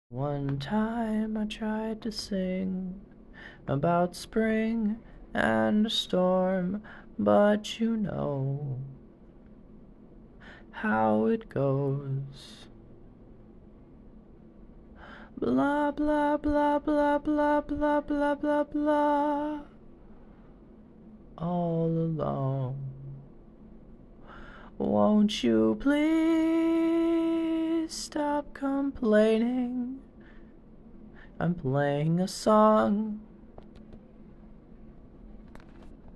One time I tried to sing about spring and a storm, but you know how it goes. Blah, blah, blah, blah, blah, blah, blah, blah, blah, all along. Won't you please stop complaining? I'm playing a song